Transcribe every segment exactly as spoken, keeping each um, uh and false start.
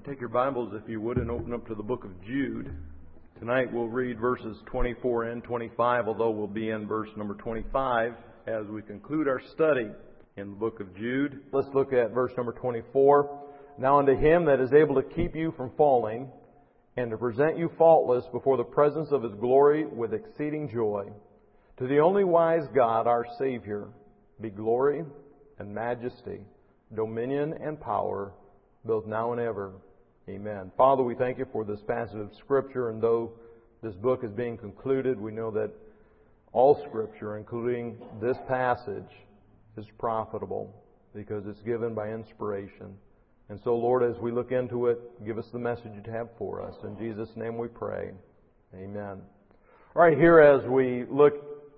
Take your Bibles, if you would, and open up to the book of Jude. Tonight we'll read verses twenty-four and twenty-five, although we'll be in verse number twenty-five as we conclude our study in the book of Jude. Let's look at verse number twenty-four. Now unto Him that is able to keep you from falling, and to present you faultless before the presence of His glory with exceeding joy, to the only wise God, our Savior, be glory and majesty, dominion and power, both now and ever. Amen. Father, we thank You for this passage of Scripture, and though this book is being concluded, we know that all Scripture, including this passage, is profitable because it's given by inspiration. And so, Lord, as we look into it, give us the message You have for us. In Jesus' name we pray. Amen. All right, here as we look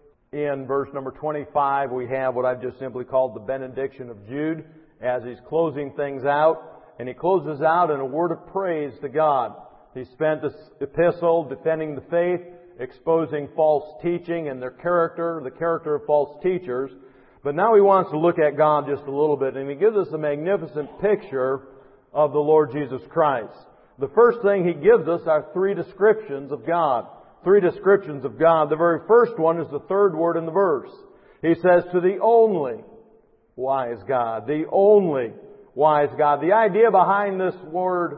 in verse number twenty-five, we have what I've just simply called the benediction of Jude as he's closing things out. And he closes out in a word of praise to God. He spent this epistle defending the faith, exposing false teaching and their character, the character of false teachers. But now he wants to look at God just a little bit, and he gives us a magnificent picture of the Lord Jesus Christ. The first thing he gives us are three descriptions of God. Three descriptions of God. The very first one is the third word in the verse. He says, to the only wise God. The only wise God. The idea behind this word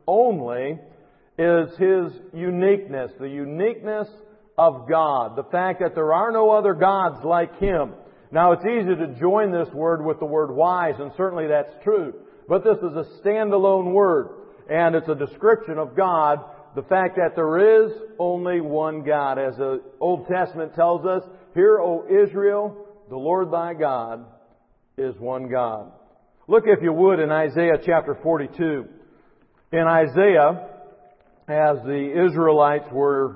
only is His uniqueness. The uniqueness of God. The fact that there are no other gods like Him. Now it's easy to join this word with the word wise, and certainly that's true. But this is a standalone word, and it's a description of God. The fact that there is only one God. As the Old Testament tells us, hear, O Israel, the Lord thy God is one God. Look, if you would, in Isaiah chapter forty-two. In Isaiah, as the Israelites were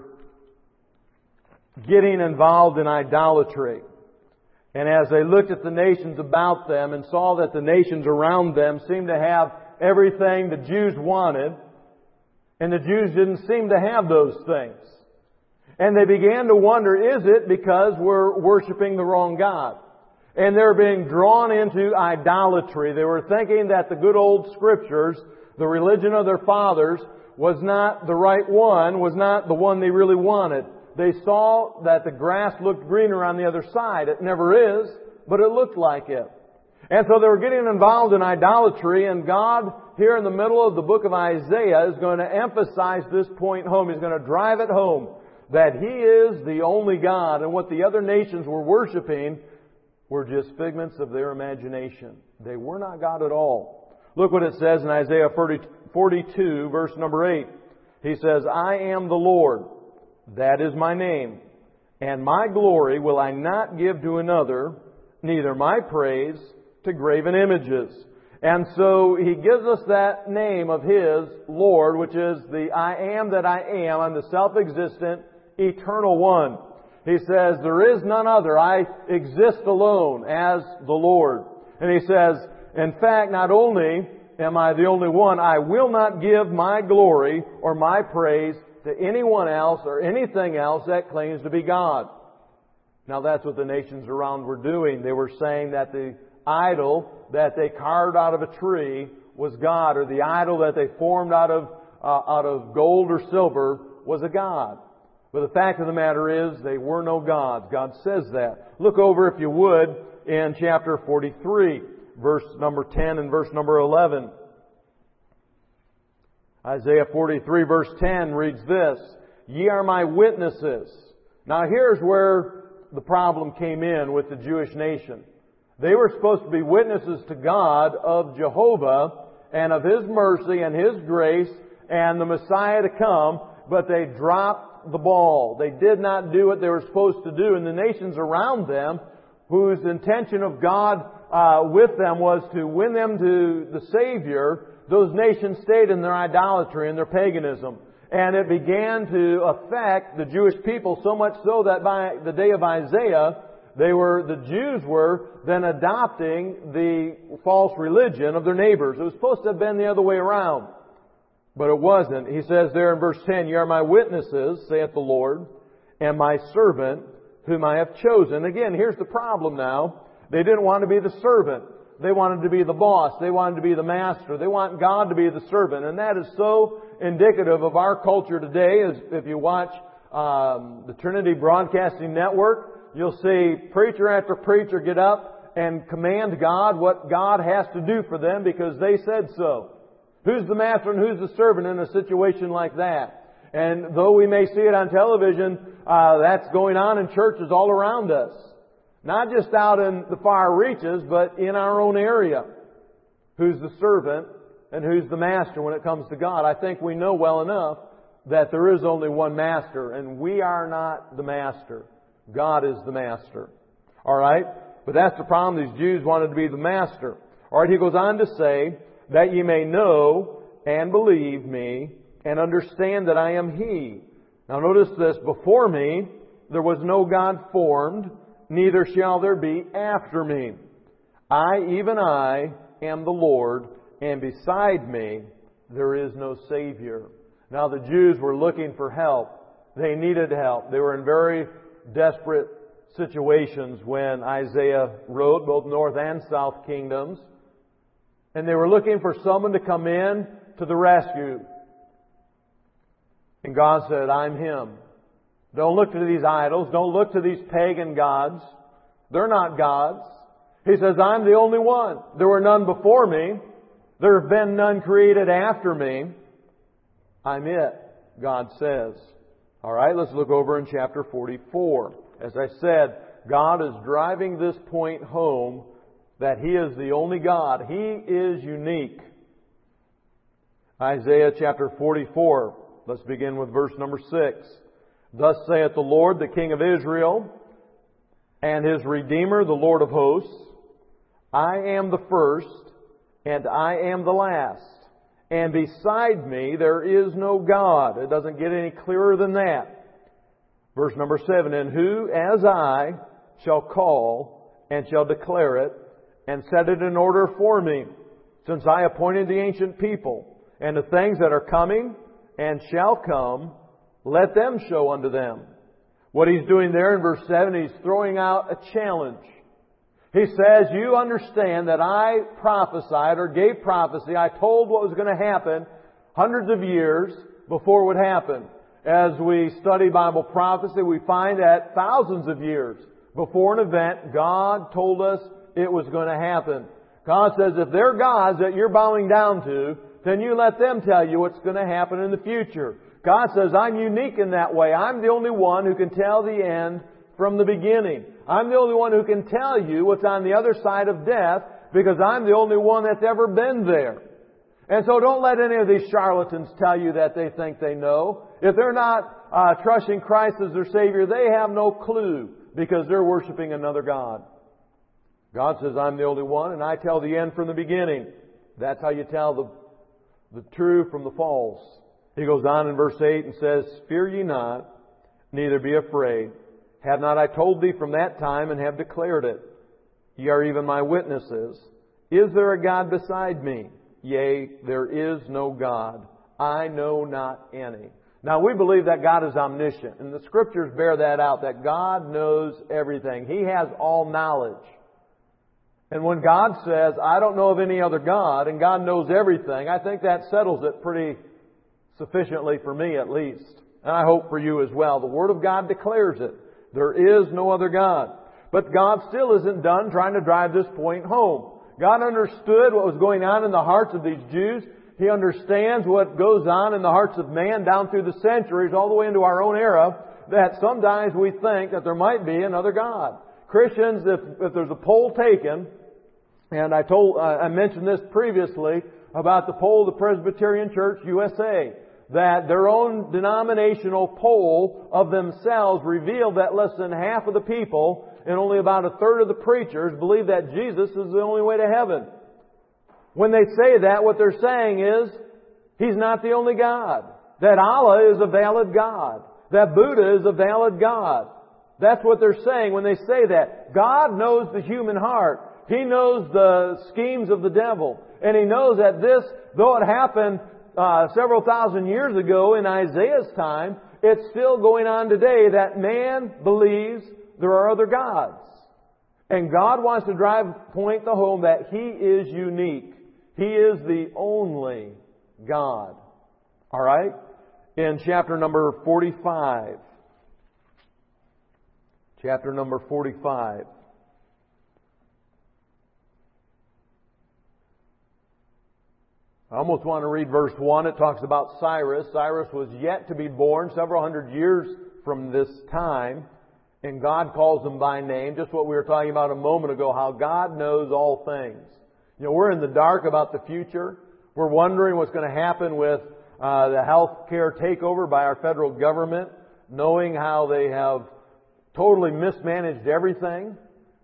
getting involved in idolatry, and as they looked at the nations about them and saw that the nations around them seemed to have everything the Jews wanted, and the Jews didn't seem to have those things. And they began to wonder, is it because we're worshiping the wrong God? And they're being drawn into idolatry. They were thinking that the good old Scriptures, the religion of their fathers, was not the right one, was not the one they really wanted. They saw that the grass looked greener on the other side. It never is, but it looked like it. And so they were getting involved in idolatry, and God, here in the middle of the book of Isaiah, is going to emphasize this point home. He's going to drive it home that He is the only God, and what the other nations were worshiping were just figments of their imagination. They were not God at all. Look what it says in Isaiah forty-two, verse number eight. He says, I am the Lord, that is my name, and my glory will I not give to another, neither my praise to graven images. And so He gives us that name of His, Lord, which is the I am that I am. I'm the self-existent, eternal one. He says, there is none other. I exist alone as the Lord. And He says, in fact, not only am I the only one, I will not give my glory or my praise to anyone else or anything else that claims to be God. Now that's what the nations around were doing. They were saying that the idol that they carved out of a tree was God, or the idol that they formed out of, uh, out of gold or silver was a God. But the fact of the matter is, they were no gods. God says that. Look over, if you would, in chapter forty-three, verse number ten and verse number eleven. Isaiah forty-three, verse ten reads this, Ye are my witnesses. Now here's where the problem came in with the Jewish nation. They were supposed to be witnesses to God of Jehovah and of His mercy and His grace and the Messiah to come, but they dropped the ball. They did not do what they were supposed to do. And the nations around them, whose intention of God uh, with them was to win them to the Savior, those nations stayed in their idolatry and their paganism. And it began to affect the Jewish people so much so that by the day of Isaiah, they were, the Jews were then adopting the false religion of their neighbors. It was supposed to have been the other way around. But it wasn't. He says there in verse ten, Ye are my witnesses, saith the Lord, and my servant, whom I have chosen. Again, here's the problem now. They didn't want to be the servant. They wanted to be the boss. They wanted to be the master. They want God to be the servant. And that is so indicative of our culture today. As if you watch um, the Trinity Broadcasting Network, you'll see preacher after preacher get up and command God what God has to do for them because they said so. Who's the master and who's the servant in a situation like that? And though we may see it on television, uh, that's going on in churches all around us. Not just out in the far reaches, but in our own area. Who's the servant and who's the master when it comes to God? I think we know well enough that there is only one master, and we are not the master. God is the master. Alright? But that's the problem. These Jews wanted to be the master. Alright, he goes on to say, that ye may know and believe me and understand that I am He. Now notice this, before me there was no God formed, neither shall there be after me. I, even I, am the Lord, and beside me there is no Savior. Now the Jews were looking for help. They needed help. They were in very desperate situations when Isaiah wrote, both north and south kingdoms. And they were looking for someone to come in to the rescue. And God said, I'm Him. Don't look to these idols. Don't look to these pagan gods. They're not gods. He says, I'm the only one. There were none before me. There have been none created after me. I'm it, God says. All right, let's look over in chapter forty-four. As I said, God is driving this point home that He is the only God. He is unique. Isaiah chapter forty-four. Let's begin with verse number six. Thus saith the Lord, the King of Israel, and His Redeemer, the Lord of hosts, I am the first, and I am the last, and beside me there is no God. It doesn't get any clearer than that. Verse number seven, and who as I shall call and shall declare it, and set it in order for me, since I appointed the ancient people, and the things that are coming and shall come, let them show unto them. What He's doing there in verse seven, He's throwing out a challenge. He says, you understand that I prophesied or gave prophecy. I told what was going to happen hundreds of years before it would happen. As we study Bible prophecy, we find that thousands of years before an event, God told us it was going to happen. God says, if they're gods that you're bowing down to, then you let them tell you what's going to happen in the future. God says, I'm unique in that way. I'm the only one who can tell the end from the beginning. I'm the only one who can tell you what's on the other side of death because I'm the only one that's ever been there. And so don't let any of these charlatans tell you that they think they know. If they're not uh, trusting Christ as their Savior, they have no clue because they're worshiping another God. God says, I'm the only one, and I tell the end from the beginning. That's how you tell the, the true from the false. He goes on in verse eight and says, fear ye not, neither be afraid. Have not I told thee from that time, and have declared it? Ye are even my witnesses. Is there a God beside me? Yea, there is no God. I know not any. Now we believe that God is omniscient, and the Scriptures bear that out, that God knows everything. He has all knowledge. And when God says, I don't know of any other God, and God knows everything, I think that settles it pretty sufficiently for me at least. And I hope for you as well. The Word of God declares it. There is no other God. But God still isn't done trying to drive this point home. God understood what was going on in the hearts of these Jews. He understands what goes on in the hearts of man down through the centuries, all the way into our own era, that sometimes we think that there might be another God. Christians, if, if there's a poll taken, and I told, uh, I mentioned this previously about the poll of the Presbyterian Church U S A, that their own denominational poll of themselves revealed that less than half of the people and only about a third of the preachers believe that Jesus is the only way to heaven. When they say that, what they're saying is, He's not the only God. That Allah is a valid God. That Buddha is a valid God. That's what they're saying when they say that. God knows the human heart. He knows the schemes of the devil. And He knows that this, though it happened uh, several thousand years ago in Isaiah's time, it's still going on today that man believes there are other gods. And God wants to drive point the home that He is unique. He is the only God. All right? In chapter number forty-five. Chapter number forty-five. I almost want to read verse one. It talks about Cyrus. Cyrus was yet to be born several hundred years from this time. And God calls him by name. Just what we were talking about a moment ago, how God knows all things. You know, we're in the dark about the future. We're wondering what's going to happen with uh, the health care takeover by our federal government, knowing how they have totally mismanaged everything.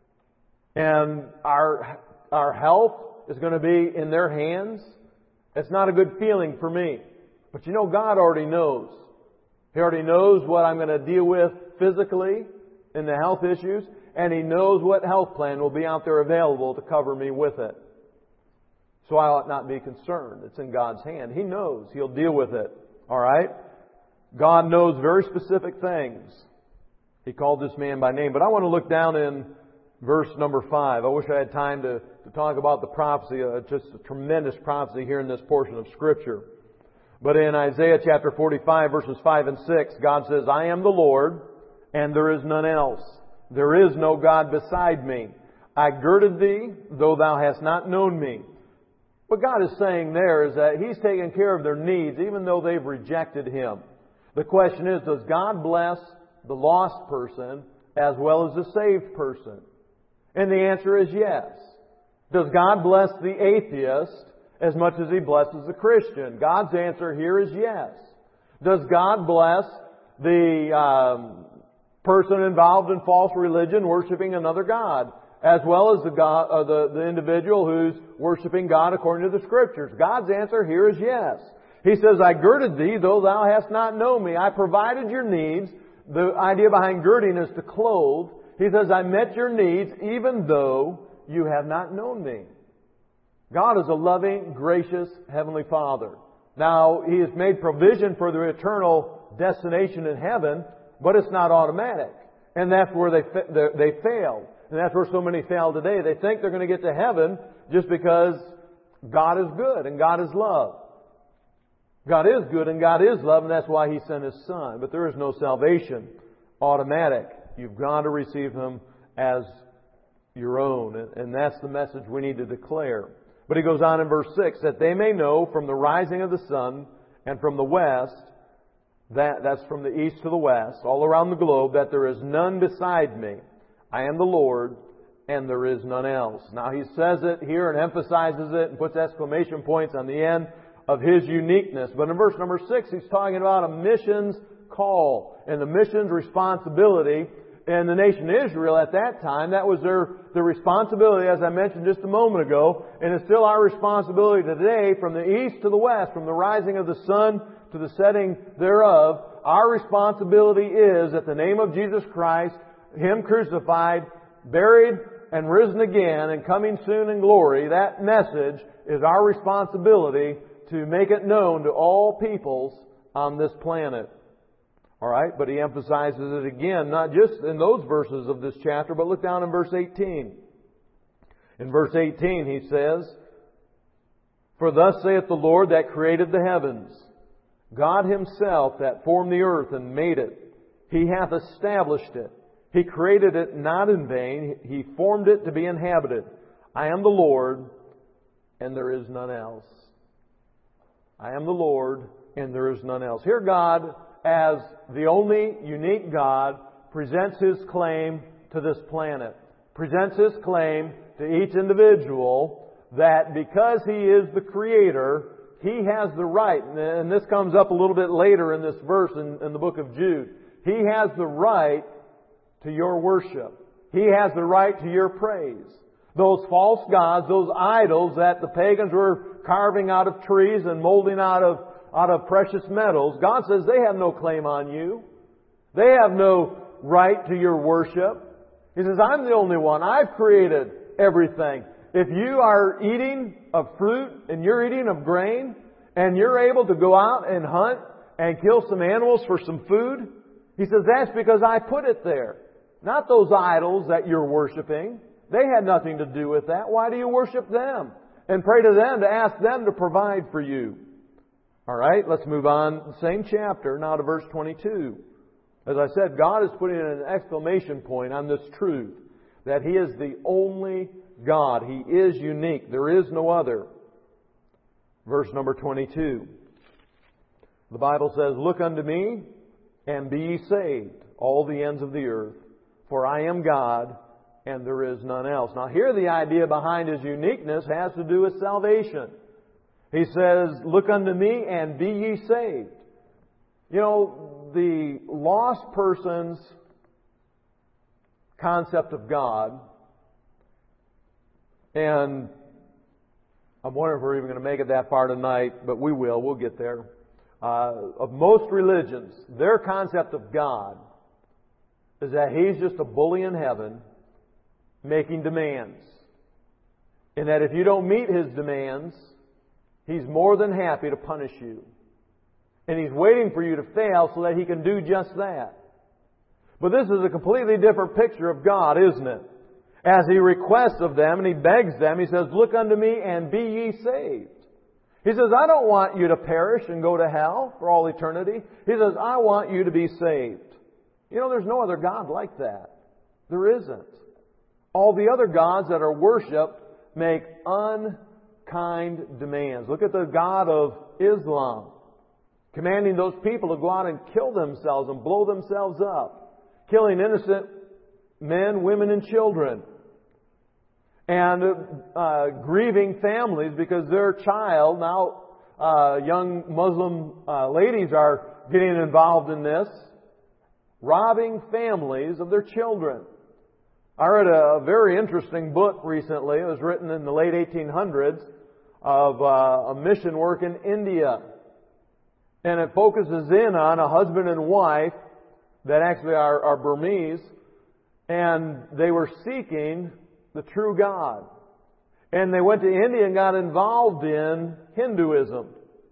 And our, our health is going to be in their hands. It's not a good feeling for me. But you know, God already knows. He already knows what I'm going to deal with physically in the health issues, and He knows what health plan will be out there available to cover me with it. So I ought not be concerned. It's in God's hand. He knows. He'll deal with it. All right? God knows very specific things. He called this man by name. But I want to look down in verse number five. I wish I had time to, to talk about the prophecy, uh, just a tremendous prophecy here in this portion of Scripture. But in Isaiah chapter forty-five, verses five and six, God says, I am the Lord, and there is none else. There is no God beside me. I girded thee, though thou hast not known me. What God is saying there is that He's taking care of their needs, even though they've rejected Him. The question is, does God bless the lost person as well as the saved person? And the answer is yes. Does God bless the atheist as much as He blesses the Christian? God's answer here is yes. Does God bless the um, person involved in false religion worshiping another God, as well as the, God, uh, the, the individual who's worshiping God according to the Scriptures? God's answer here is yes. He says, I girded thee, though thou hast not known me. I provided your needs. The idea behind girding is to clothe. He says, I met your needs even though you have not known me. God is a loving, gracious Heavenly Father. Now, He has made provision for their eternal destination in heaven, but it's not automatic. And that's where they they fail. And that's where so many fail today. They think they're going to get to heaven just because God is good and God is love. God is good and God is love, and that's why He sent His Son. But there is no salvation automatic. You've got to receive Him as your own. And that's the message we need to declare. But He goes on in verse six, that they may know from the rising of the sun and from the west, that, that's from the east to the west, all around the globe, that there is none beside me. I am the Lord, and there is none else. Now He says it here and emphasizes it and puts exclamation points on the end of His uniqueness. But in verse number six, He's talking about a missions call and the missions responsibility. And the nation of Israel at that time, that was their, their responsibility, as I mentioned just a moment ago. And it's still our responsibility today, from the east to the west, from the rising of the sun to the setting thereof. Our responsibility is, at the name of Jesus Christ, Him crucified, buried, and risen again, and coming soon in glory, that message is our responsibility to make it known to all peoples on this planet. All right, but He emphasizes it again, not just in those verses of this chapter, but look down in verse eighteen. In verse eighteen, He says, For thus saith the Lord that created the heavens, God Himself that formed the earth and made it. He hath established it. He created it not in vain. He formed it to be inhabited. I am the Lord, and there is none else. I am the Lord, and there is none else. Here God, as the only unique God, presents His claim to this planet. Presents His claim to each individual that because He is the Creator, He has the right, and this comes up a little bit later in this verse in, in the book of Jude. He has the right to your worship. He has the right to your praise. Those false gods, those idols that the pagans were carving out of trees and molding out of out of precious metals, God says they have no claim on you. They have no right to your worship. He says, I'm the only one. I've created everything. If you are eating of fruit and you're eating of grain and you're able to go out and hunt and kill some animals for some food, He says, that's because I put it there. Not those idols that you're worshiping. They had nothing to do with that. Why do you worship them? And pray to them to ask them to provide for you. All right, let's move on. Same chapter, now to verse twenty-two. As I said, God is putting an exclamation point on this truth, that He is the only God. He is unique. There is no other. Verse number twenty-two. The Bible says, "Look unto me, and be ye saved, all the ends of the earth. For I am God, and there is none else." Now here the idea behind His uniqueness has to do with salvation. He says, "Look unto me, and be ye saved." You know, the lost person's concept of God, and I'm wondering if we're even going to make it that far tonight, but we will. We'll get there. Uh, of most religions, their concept of God is that He's just a bully in heaven making demands. And that if you don't meet His demands, He's more than happy to punish you. And He's waiting for you to fail so that He can do just that. But this is a completely different picture of God, isn't it? As He requests of them and He begs them, He says, "Look unto me and be ye saved." He says, "I don't want you to perish and go to hell for all eternity." He says, "I want you to be saved." You know, there's no other God like that. There isn't. All the other gods that are worshipped make unkind demands. Look at the God of Islam, commanding those people to go out and kill themselves and blow themselves up, killing innocent men, women, and children, and uh, grieving families because their child, now uh, young Muslim uh, ladies are getting involved in this, robbing families of their children. I read a very interesting book recently. It was written in the late eighteen hundreds of uh, a mission work in India. And it focuses in on a husband and wife that actually are, are Burmese, and they were seeking the true God. And they went to India and got involved in Hinduism.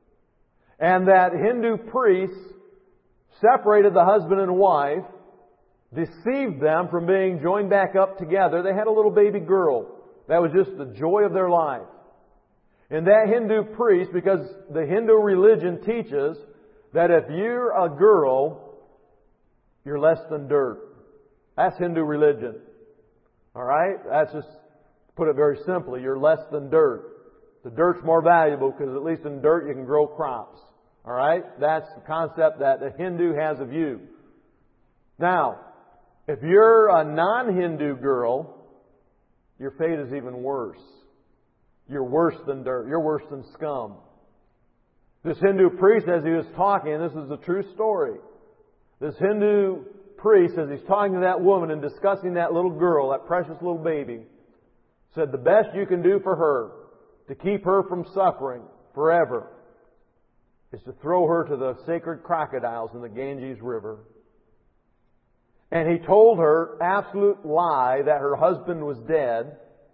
And that Hindu priest separated the husband and wife, deceived them from being joined back up together. They had a little baby girl. That was just the joy of their life. And that Hindu priest, because the Hindu religion teaches that if you're a girl, you're less than dirt. That's Hindu religion. All right? That's just, put it very simply, you're less than dirt. The dirt's more valuable because at least in dirt you can grow crops. All right? That's the concept that the Hindu has of you. Now, if you're a non-Hindu girl, your fate is even worse. You're worse than dirt. You're worse than scum. This Hindu priest, as he was talking, and this is a true story, this Hindu priest, as he's talking to that woman and discussing that little girl, that precious little baby, said the best you can do for her to keep her from suffering forever is to throw her to the sacred crocodiles in the Ganges River. And he told her absolute lie that her husband was dead.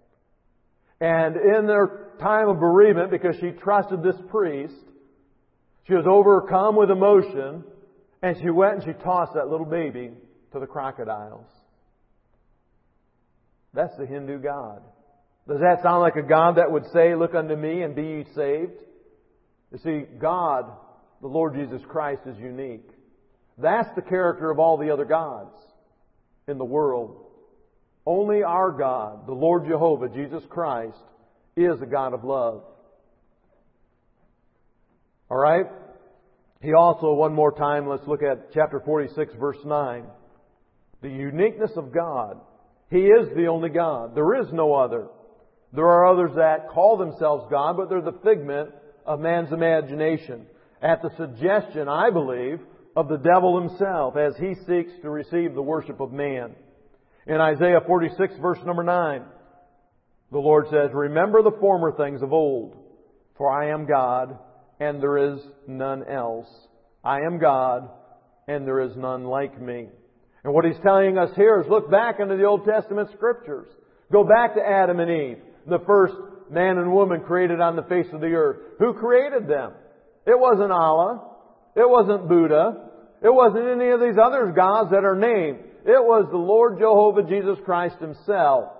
And in their time of bereavement, because she trusted this priest, she was overcome with emotion, and she went and she tossed that little baby to the crocodiles. That's the Hindu God. Does that sound like a God that would say, "Look unto me and be ye saved"? You see, God, the Lord Jesus Christ, is unique. That's the character of all the other gods in the world. Only our God, the Lord Jehovah, Jesus Christ, is a God of love. All right? He also, one more time, let's look at chapter forty-six, verse nine. The uniqueness of God. He is the only God. There is no other. There are others that call themselves God, but they're the figment of man's imagination, at the suggestion, I believe, of the devil himself as he seeks to receive the worship of man. In Isaiah forty-six, verse number nine, the Lord says, "Remember the former things of old, for I am God, and there is none else. I am God, and there is none like me." And what He's telling us here is look back into the Old Testament Scriptures. Go back to Adam and Eve, the first man and woman created on the face of the earth. Who created them? It wasn't Allah. It wasn't Buddha. It wasn't any of these other gods that are named. It was the Lord Jehovah Jesus Christ Himself.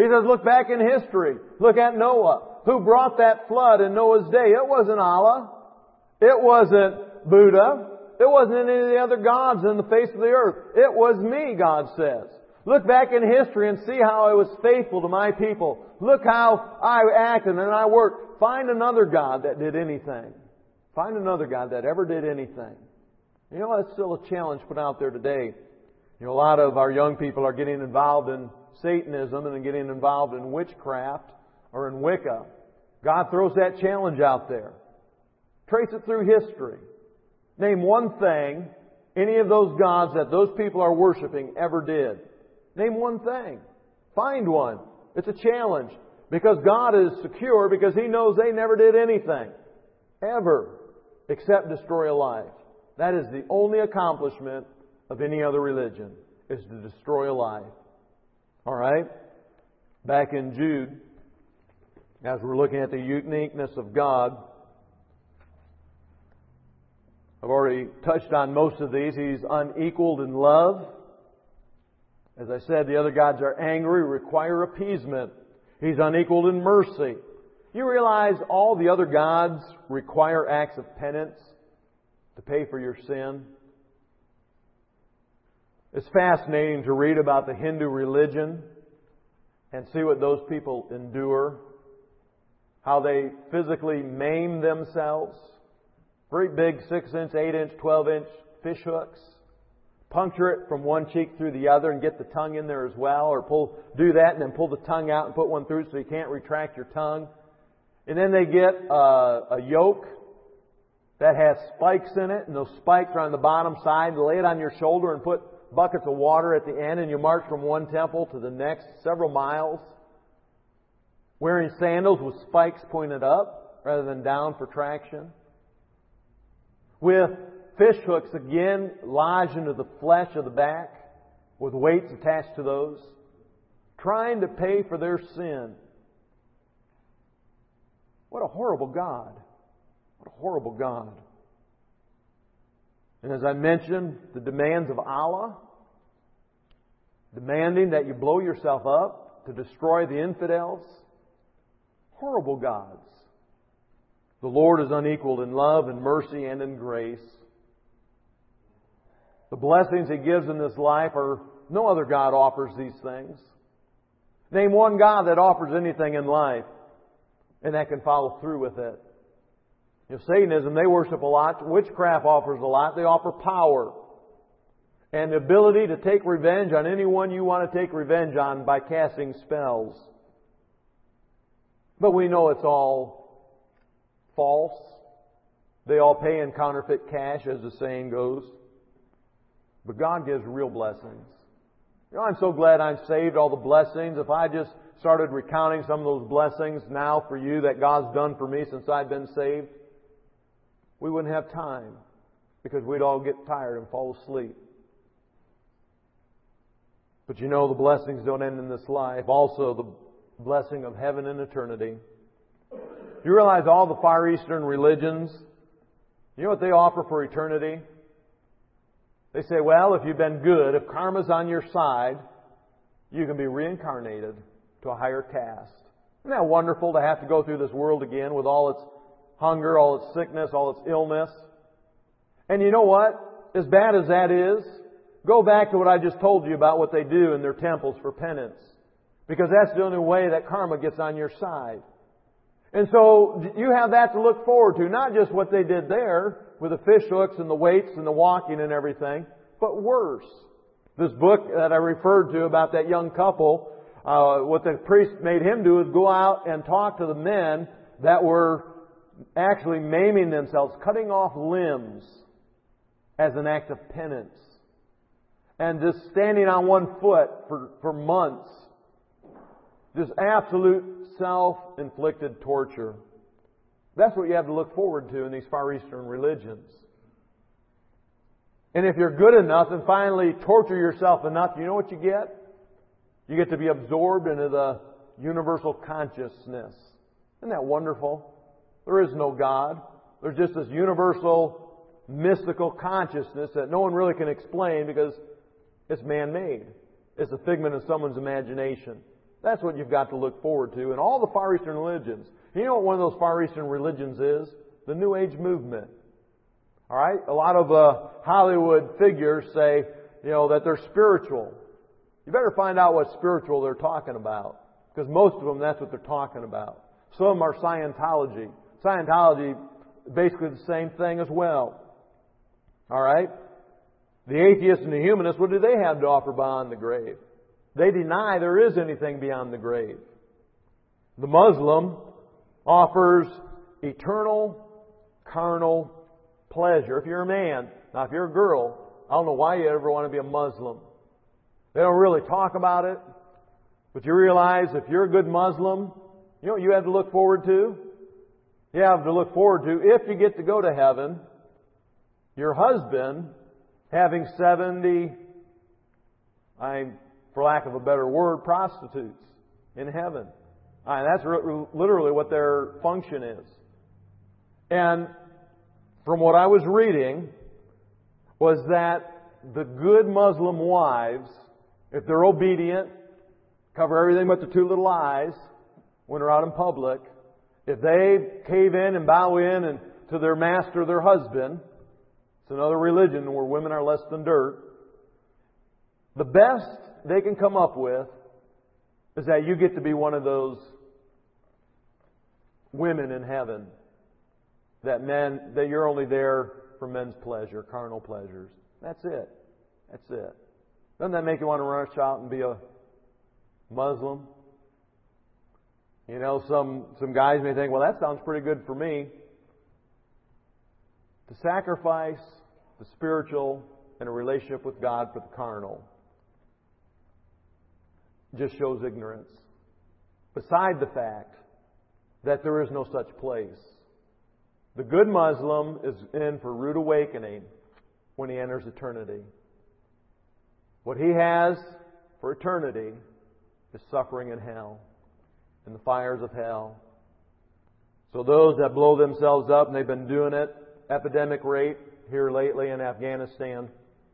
He says, look back in history. Look at Noah. Who brought that flood in Noah's day? It wasn't Allah. It wasn't Buddha. It wasn't any of the other gods in the face of the earth. It was me, God says. Look back in history and see how I was faithful to my people. Look how I acted and I worked. Find another God that did anything. Find another God that ever did anything. You know, that's still a challenge put out there today. You know, a lot of our young people are getting involved in Satanism and getting involved in witchcraft or in Wicca. God throws that challenge out there. Trace it through history. Name one thing any of those gods that those people are worshiping ever did. Name one thing. Find one. It's a challenge. Because God is secure because He knows they never did anything. Ever. Except destroy a life. That is the only accomplishment of any other religion. Is to destroy a life. Alright? Back in Jude, as we're looking at the uniqueness of God, I've already touched on most of these. He's unequaled in love. As I said, the other gods are angry, require appeasement. He's unequaled in mercy. You realize all the other gods require acts of penance to pay for your sin? It's fascinating to read about the Hindu religion and see what those people endure. How they physically maim themselves. Very big six inch, eight inch, twelve inch fish hooks. Puncture it from one cheek through the other and get the tongue in there as well. Or pull, do that and then pull the tongue out and put one through so you can't retract your tongue. And then they get a, a yoke that has spikes in it. And those spikes are on the bottom side. Lay it on your shoulder and put buckets of water at the end. And you march from one temple to the next several miles. Wearing sandals with spikes pointed up rather than down for traction. With fish hooks again lodged into the flesh of the back with weights attached to those, trying to pay for their sin. What a horrible God. What a horrible God. And as I mentioned, the demands of Allah, demanding that you blow yourself up to destroy the infidels. Horrible gods. The Lord is unequaled in love and mercy and in grace. The blessings He gives in this life are, no other God offers these things. Name one God that offers anything in life and that can follow through with it. You know, Satanism, they worship a lot. Witchcraft offers a lot. They offer power and the ability to take revenge on anyone you want to take revenge on by casting spells. But we know it's all false. They all pay in counterfeit cash, as the saying goes. But God gives real blessings. You know, I'm so glad I'm saved, all the blessings. If I just started recounting some of those blessings now for you that God's done for me since I've been saved, we wouldn't have time because we'd all get tired and fall asleep. But you know, the blessings don't end in this life. Also, the blessing of heaven and eternity. You realize all the Far Eastern religions, you know what they offer for eternity? They say, well, if you've been good, if karma's on your side, you can be reincarnated to a higher caste. Isn't that wonderful to have to go through this world again with all its hunger, all its sickness, all its illness? And you know what? As bad as that is, go back to what I just told you about what they do in their temples for penance. Because that's the only way that karma gets on your side. And so you have that to look forward to. Not just what they did there with the fish hooks and the weights and the walking and everything, but worse. This book that I referred to about that young couple, uh, what the priest made him do is go out and talk to the men that were actually maiming themselves, cutting off limbs as an act of penance. And just standing on one foot for, for months. Just absolute self-inflicted torture. That's what you have to look forward to in these Far Eastern religions. And if you're good enough and finally torture yourself enough, you know what you get? You get to be absorbed into the universal consciousness. Isn't that wonderful? There is no God. There's just this universal mystical consciousness that no one really can explain because it's man-made. It's a figment of someone's imagination. That's what you've got to look forward to in all the Far Eastern religions. You know what one of those Far Eastern religions is? The New Age movement. All right? A lot of uh, Hollywood figures say, you know, that they're spiritual. You better find out what spiritual they're talking about. Because most of them, that's what they're talking about. Some of them are Scientology. Scientology, basically the same thing as well. All right? The atheists and the humanists, what do they have to offer beyond the grave? They deny there is anything beyond the grave. The Muslim offers eternal, carnal pleasure. If you're a man, now if you're a girl, I don't know why you ever want to be a Muslim. They don't really talk about it. But you realize if you're a good Muslim, you know what you have to look forward to? You have to look forward to, if you get to go to heaven, your husband having seventy, I, for lack of a better word, prostitutes in heaven. I, that's re- literally what their function is. And from what I was reading, was that the good Muslim wives, if they're obedient, cover everything but the two little eyes when they're out in public, if they cave in and bow in and to their master, their husband, it's another religion where women are less than dirt, the best they can come up with is that you get to be one of those women in heaven. That men, that you're only there for men's pleasure, carnal pleasures. That's it. That's it. Doesn't that make you want to rush out and be a Muslim? You know, some, some guys may think, well, that sounds pretty good for me. To sacrifice the spiritual and a relationship with God for the carnal just shows ignorance. Beside the fact that there is no such place. The good Muslim is in for rude awakening when he enters eternity. What he has for eternity is suffering in hell, in the fires of hell. So those that blow themselves up, and they've been doing it, epidemic rate here lately in Afghanistan,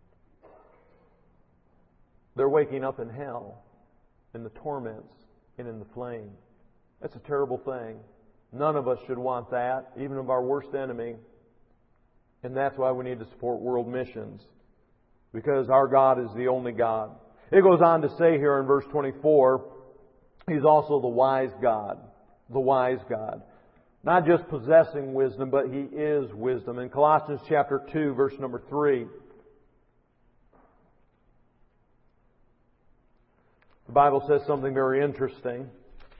they're waking up in hell, in the torments, and in the flame. That's a terrible thing. None of us should want that, even of our worst enemy. And that's why we need to support world missions. Because our God is the only God. It goes on to say here in verse twenty-four, He's also the wise God. The wise God. Not just possessing wisdom, but He is wisdom. In Colossians chapter two, verse number three, the Bible says something very interesting.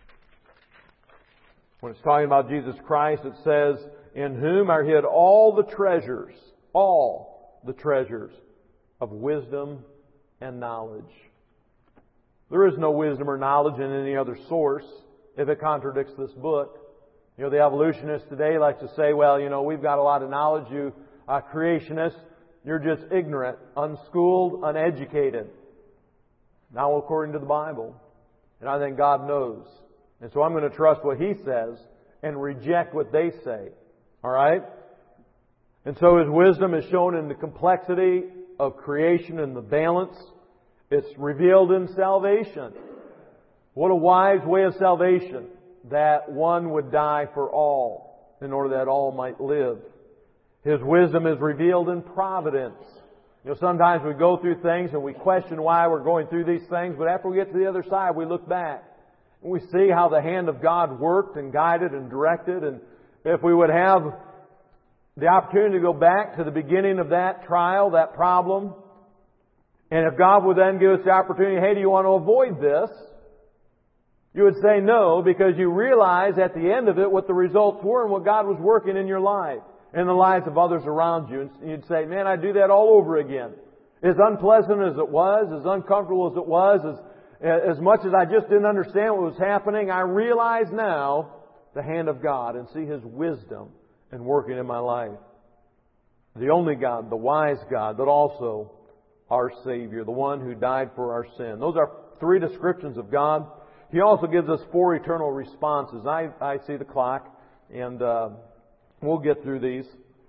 When it's talking about Jesus Christ, it says, in whom are hid all the treasures, all the treasures of wisdom and knowledge. There is no wisdom or knowledge in any other source if it contradicts this book. You know, the evolutionists today like to say, well, you know, we've got a lot of knowledge. You uh, creationists, you're just ignorant, unschooled, uneducated. Now, according to the Bible. And I think God knows. And so I'm going to trust what He says and reject what they say. All right? And so His wisdom is shown in the complexity of creation and the balance. It's revealed in salvation. What a wise way of salvation, that one would die for all in order that all might live. His wisdom is revealed in providence. You know, sometimes we go through things and we question why we're going through these things, but after we get to the other side, we look back and we see how the hand of God worked and guided and directed. And if we would have the opportunity to go back to the beginning of that trial, that problem, and if God would then give us the opportunity, hey, do you want to avoid this? You would say no, because you realize at the end of it what the results were and what God was working in your life and the lives of others around you. And you'd say, man, I'd do that all over again. As unpleasant as it was, as uncomfortable as it was, as, as much as I just didn't understand what was happening, I realize now the hand of God and see His wisdom and working in my life. The only God, the wise God, but also our Savior, the one who died for our sin. Those are three descriptions of God. He also gives us four eternal responses. I, I see the clock, and uh, we'll get through these.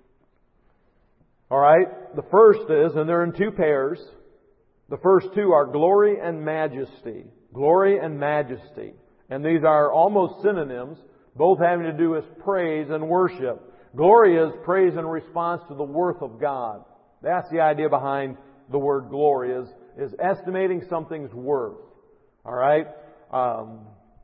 All right. The first is, and they're in two pairs. The first two are glory and majesty. Glory and majesty. And these are almost synonyms, both having to do with praise and worship. Glory is praise in response to the worth of God. That's the idea behind the word glory, is, is estimating something's worth. All right? Um,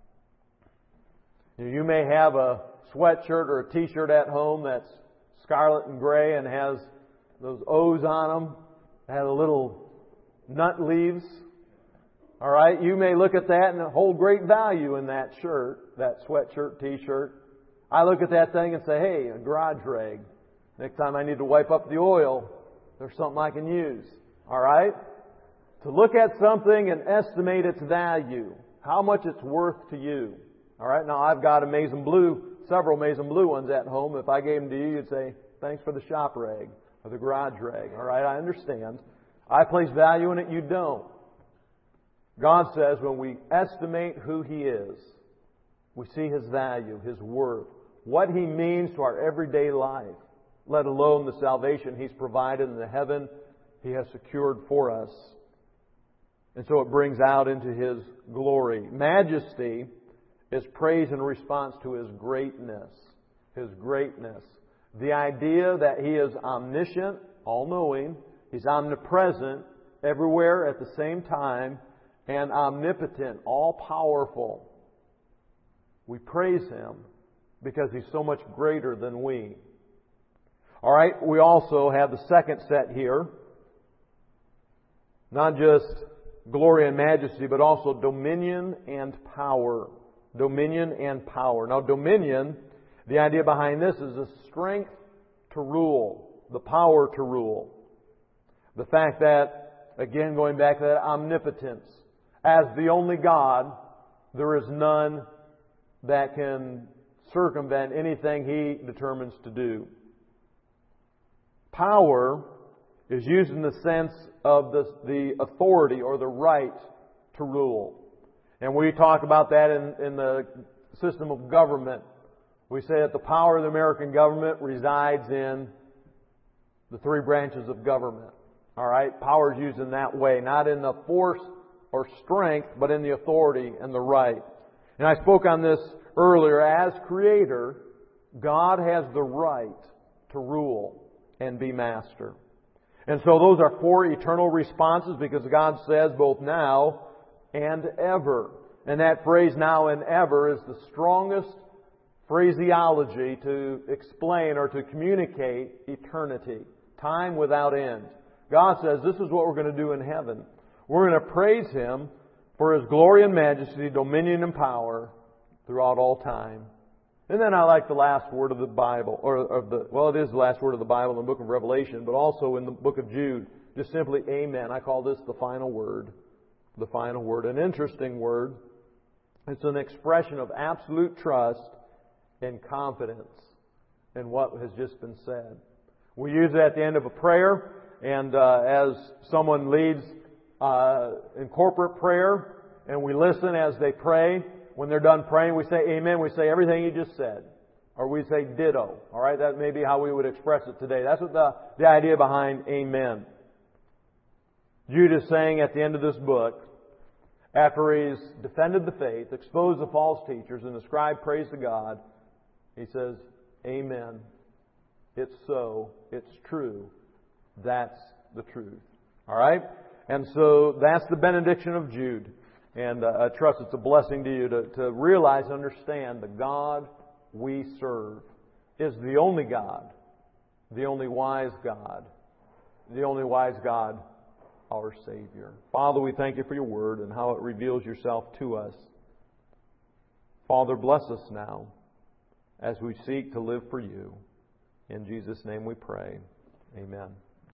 you may have a sweatshirt or a t-shirt at home that's scarlet and gray and has those O's on them, has a little nut leaves. All right? You may look at that and hold great value in that shirt, that sweatshirt, t-shirt. I look at that thing and say, hey, a garage rag. Next time I need to wipe up the oil, there's something I can use. All right? To look at something and estimate its value, how much it's worth to you. All right? Now, I've got a Maison Blue, several Maison Blue ones at home. If I gave them to you, you'd say, thanks for the shop rag or the garage rag. All right? I understand. I place value in it, you don't. God says when we estimate who He is, we see His value, His worth, what He means to our everyday life, let alone the salvation He's provided in the heaven He has secured for us. And so it brings out into His glory. Majesty is praise in response to His greatness. His greatness. The idea that He is omniscient, all-knowing, He's omnipresent, everywhere at the same time, and omnipotent, all-powerful. We praise Him because He's so much greater than we. All right, we also have the second set here. Not just glory and majesty, but also dominion and power. Dominion and power. Now, dominion, the idea behind this is the strength to rule, the power to rule. The fact that, again, going back to that omnipotence, as the only God, there is none that can circumvent anything He determines to do. Power is used in the sense of the, the authority or the right to rule. And we talk about that in, in the system of government. We say that the power of the American government resides in the three branches of government. All right? Power is used in that way, not in the force or strength, but in the authority and the right. And I spoke on this earlier. As Creator, God has the right to rule and be master. And so those are four eternal responses because God says both now and ever. And that phrase now and ever is the strongest phraseology to explain or to communicate eternity. Time without end. God says this is what we're going to do in heaven. We're going to praise Him for His glory and majesty, dominion and power throughout all time. And then I like the last word of the Bible, or of the, well, it is the last word of the Bible in the book of Revelation, but also in the book of Jude. Just simply Amen. I call this the final word. The final word. An interesting word. It's an expression of absolute trust and confidence in what has just been said. We use it at the end of a prayer, and uh, as someone leads uh, in corporate prayer, and we listen as they pray. When they're done praying, we say Amen. We say everything you just said. Or we say ditto. All right? That may be how we would express it today. That's what the, the idea behind Amen. Jude is saying at the end of this book, after he's defended the faith, exposed the false teachers, and ascribed praise to God, he says, Amen. It's so. It's true. That's the truth. All right? And so that's the benediction of Jude. And uh, I trust it's a blessing to you to, to realize and understand the God we serve is the only God, the only wise God, the only wise God, our Savior. Father, we thank You for Your Word and how it reveals Yourself to us. Father, bless us now as we seek to live for You. In Jesus' name we pray. Amen.